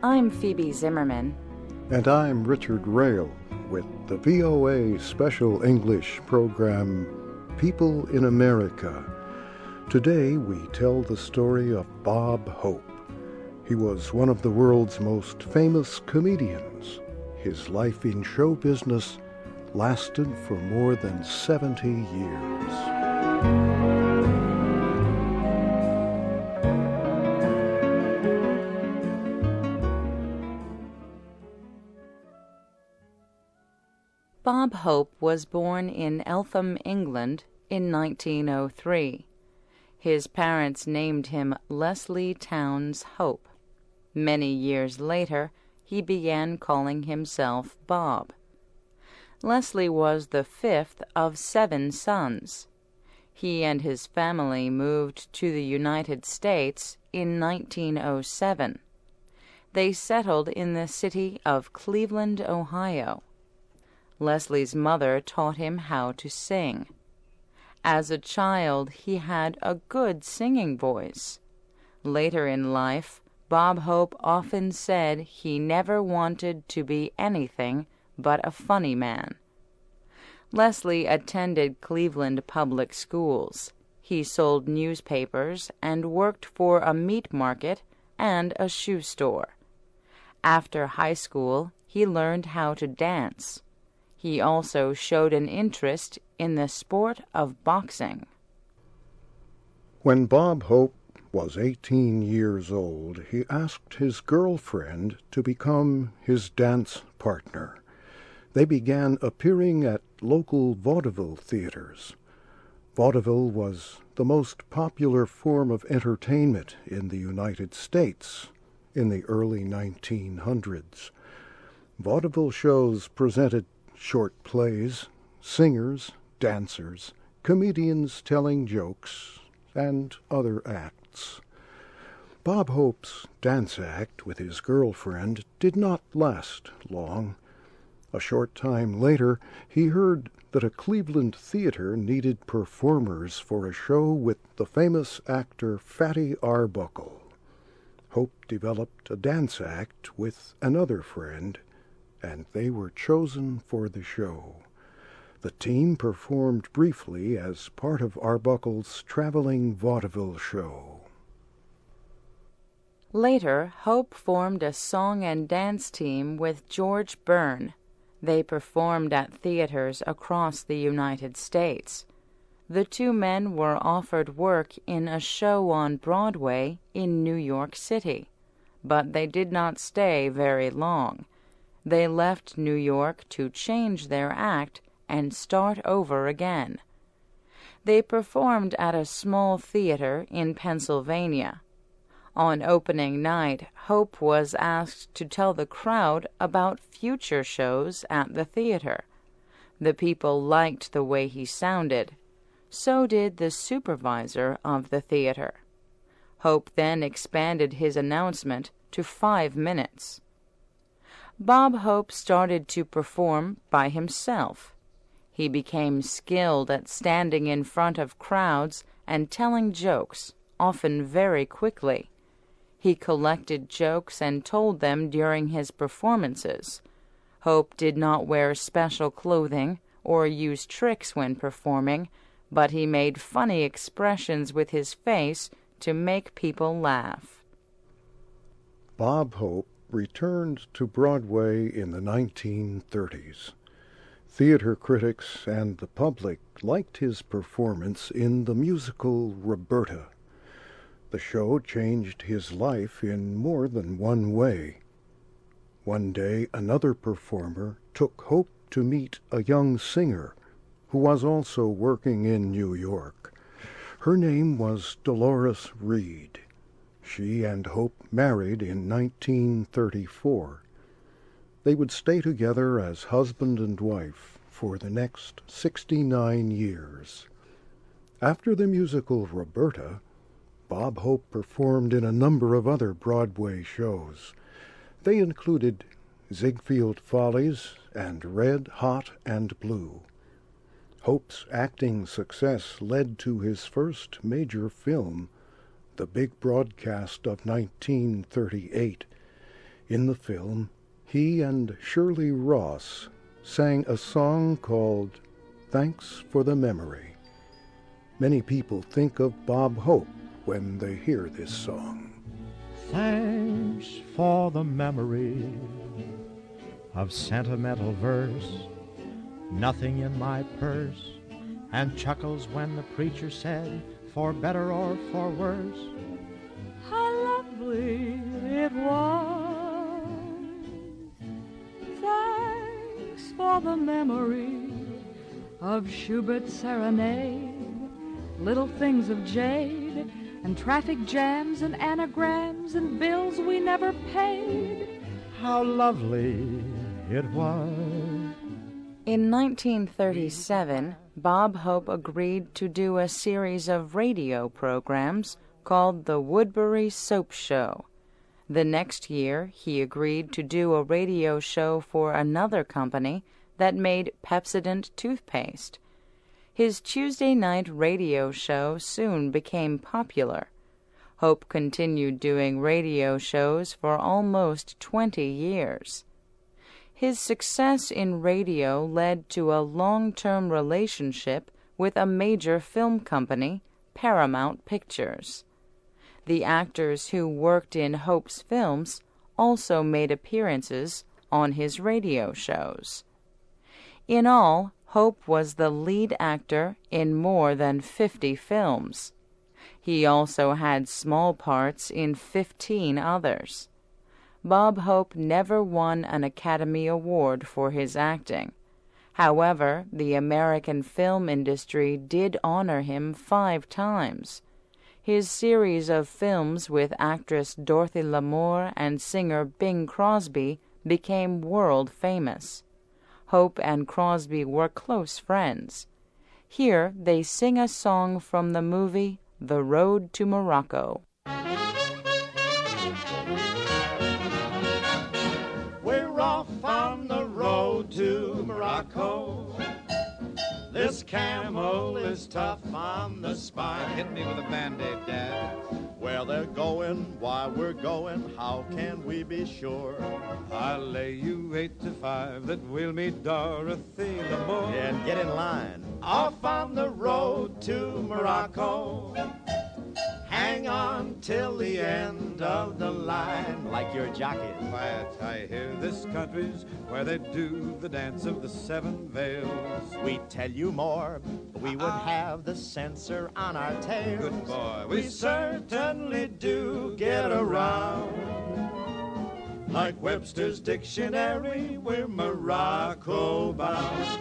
I'm Phoebe Zimmerman. And I'm Richard Rail with the VOA Special English program, People in America. Today we tell the story of Bob Hope. He was one of the world's most famous comedians. His life in show business lasted for more than 70 years. Bob Hope was born in Eltham, England in 1903. His parents named him Leslie Townes Hope. Many years later, he began calling himself Bob. Leslie was the fifth of 7 sons. He and his family moved to the United States in 1907. They settled in the city of Cleveland, Ohio. Leslie's mother taught him how to sing. As a child, he had a good singing voice. Later in life, Bob Hope often said he never wanted to be anything but a funny man. Leslie attended Cleveland public schools. He sold newspapers and worked for a meat market and a shoe store. After high school, he learned how to dance. He also showed an interest in the sport of boxing. When Bob Hope was 18 years old, he asked his girlfriend to become his dance partner. They began appearing at local vaudeville theaters. Vaudeville was the most popular form of entertainment in the United States in the early 1900s. Vaudeville shows presented short plays, singers, dancers, comedians telling jokes, and other acts. Bob Hope's dance act with his girlfriend did not last long. A short time later, he heard that a Cleveland theater needed performers for a show with the famous actor Fatty Arbuckle. Hope developed a dance act with another friend, and they were chosen for the show. The team performed briefly as part of Arbuckle's traveling vaudeville show. Later, Hope formed a song and dance team with George Byrne. They performed at theaters across the United States. The two men were offered work in a show on Broadway in New York City, but they did not stay very long. They left New York to change their act and start over again. They performed at a small theater in Pennsylvania. On opening night, Hope was asked to tell the crowd about future shows at the theater. The people liked the way he sounded. So did the supervisor of the theater. Hope then expanded his announcement to 5 minutes. Bob Hope started to perform by himself. He became skilled at standing in front of crowds and telling jokes, often very quickly. He collected jokes and told them during his performances. Hope did not wear special clothing or use tricks when performing, but he made funny expressions with his face to make people laugh. Bob Hope returned to Broadway in the 1930s. Theater critics and the public liked his performance in the musical Roberta. The show changed his life in more than one way. One day, another performer took Hope to meet a young singer who was also working in New York. Her name was Dolores Reed. She and Hope married in 1934. They would stay together as husband and wife for the next 69 years. After the musical Roberta, Bob Hope performed in a number of other Broadway shows. They included Ziegfeld Follies and Red, Hot, and Blue. Hope's acting success led to his first major film, The Big Broadcast of 1938. In the film, he and Shirley Ross sang a song called Thanks for the Memory. Many people think of Bob Hope when they hear this song. Thanks for the memory of sentimental verse, nothing in my purse, and chuckles when the preacher said, for better or for worse. How lovely it was. Thanks for the memory of Schubert's serenade, little things of jade, and traffic jams and anagrams and bills we never paid. How lovely it was. In 1937, Bob Hope agreed to do a series of radio programs called The Woodbury Soap Show. The next year, he agreed to do a radio show for another company that made Pepsodent toothpaste. His Tuesday night radio show soon became popular. Hope continued doing radio shows for almost 20 years. His success in radio led to a long-term relationship with a major film company, Paramount Pictures. The actors who worked in Hope's films also made appearances on his radio shows. In all, Hope was the lead actor in more than 50 films. He also had small parts in 15 others. Bob Hope never won an Academy Award for his acting. However, the American film industry did honor him 5 times. His series of films with actress Dorothy Lamour and singer Bing Crosby became world famous. Hope and Crosby were close friends. Here they sing a song from the movie The Road to Morocco. We're off on the road to Morocco. This camel is tough on the spine. Hit me with a Band-Aid, Dad. Where they're going, why we're going, how can we be sure? I'll lay you 8 to 5 that we'll meet Dorothy Lamour. And get in line. Off on the road to Morocco. Hang on till the end of the line, like your jockey. Quiet, I hear this country's where they do the dance of the 7 veils. We tell you more, we would have the censor on our tails. Good boy, We certainly do get around. Like Webster's dictionary, we're Morocco bound.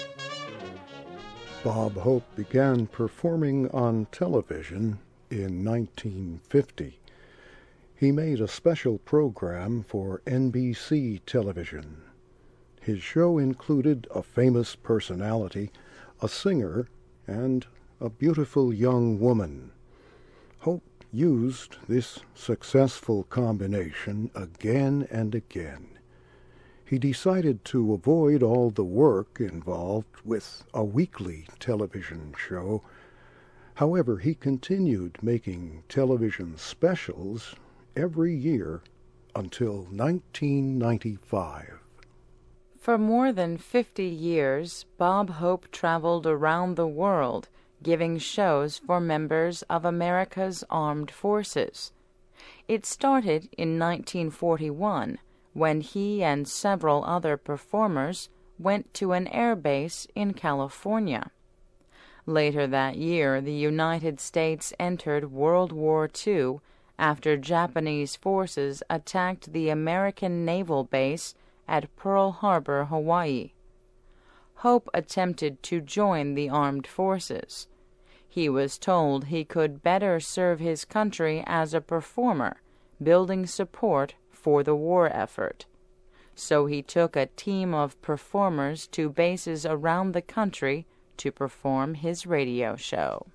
Bob Hope began performing on television in 1950. He made a special program for NBC television. His show included a famous personality, a singer, and a beautiful young woman. Hope used this successful combination again and again. He decided to avoid all the work involved with a weekly television show. However, he continued making television specials every year until 1995. For more than 50 years, Bob Hope traveled around the world, giving shows for members of America's armed forces. It started in 1941, when he and several other performers went to an air base in California. Later that year, the United States entered World War II after Japanese forces attacked the American naval base at Pearl Harbor, Hawaii. Hope attempted to join the armed forces. He was told he could better serve his country as a performer, building support for the war effort. So he took a team of performers to bases around the country to perform his radio show.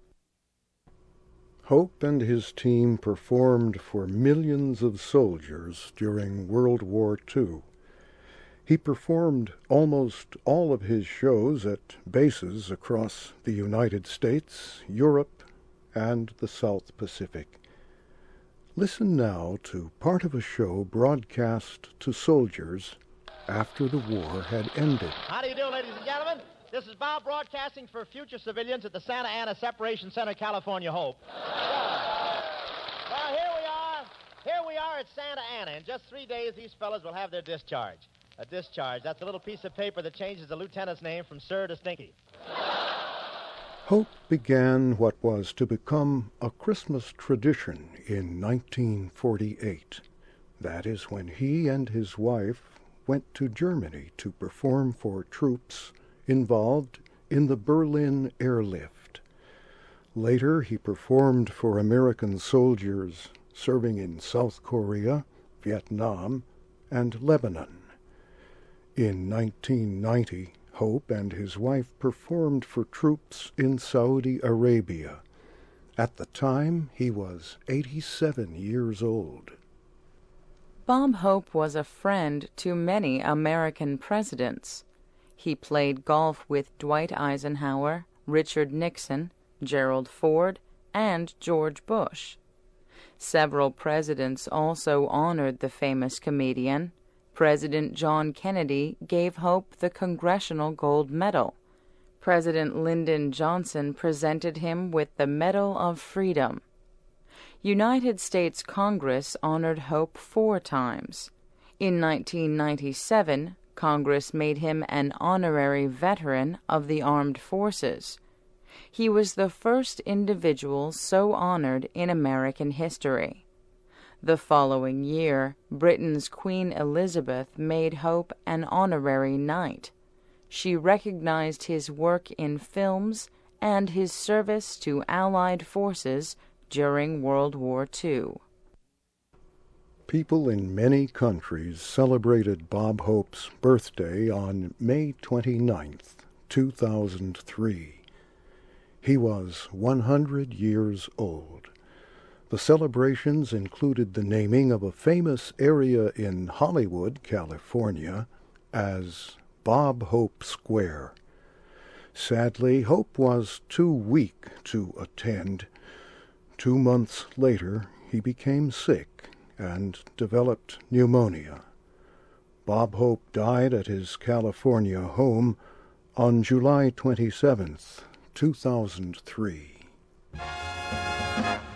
Hope and his team performed for millions of soldiers during World War II. He performed almost all of his shows at bases across the United States, Europe, and the South Pacific. Listen now to part of a show broadcast to soldiers after the war had ended. How do you do, ladies and gentlemen? This is Bob broadcasting for future civilians at the Santa Ana Separation Center, California Hope. Well, here we are. Here we are at Santa Ana. In just 3 days, these fellas will have their discharge. A discharge, that's a little piece of paper that changes the lieutenant's name from Sir to Stinky. Hope began what was to become a Christmas tradition in 1948. That is when he and his wife went to Germany to perform for troops involved in the Berlin airlift. Later, he performed for American soldiers serving in South Korea, Vietnam, and Lebanon. In 1990, Hope and his wife performed for troops in Saudi Arabia. At the time, he was 87 years old. Bob Hope was a friend to many American presidents. He played golf with Dwight Eisenhower, Richard Nixon, Gerald Ford, and George Bush. Several presidents also honored the famous comedian. President John Kennedy gave Hope the Congressional Gold Medal. President Lyndon Johnson presented him with the Medal of Freedom. United States Congress honored Hope 4 times. In 1997, Congress made him an honorary veteran of the armed forces. He was the first individual so honored in American history. The following year, Britain's Queen Elizabeth made Hope an honorary knight. She recognized his work in films and his service to Allied forces during World War II. People in many countries celebrated Bob Hope's birthday on May 29th, 2003. He was 100 years old. The celebrations included the naming of a famous area in Hollywood, California, as Bob Hope Square. Sadly, Hope was too weak to attend. 2 months later, he became sick and developed pneumonia. Bob Hope died at his California home on July 27th, 2003.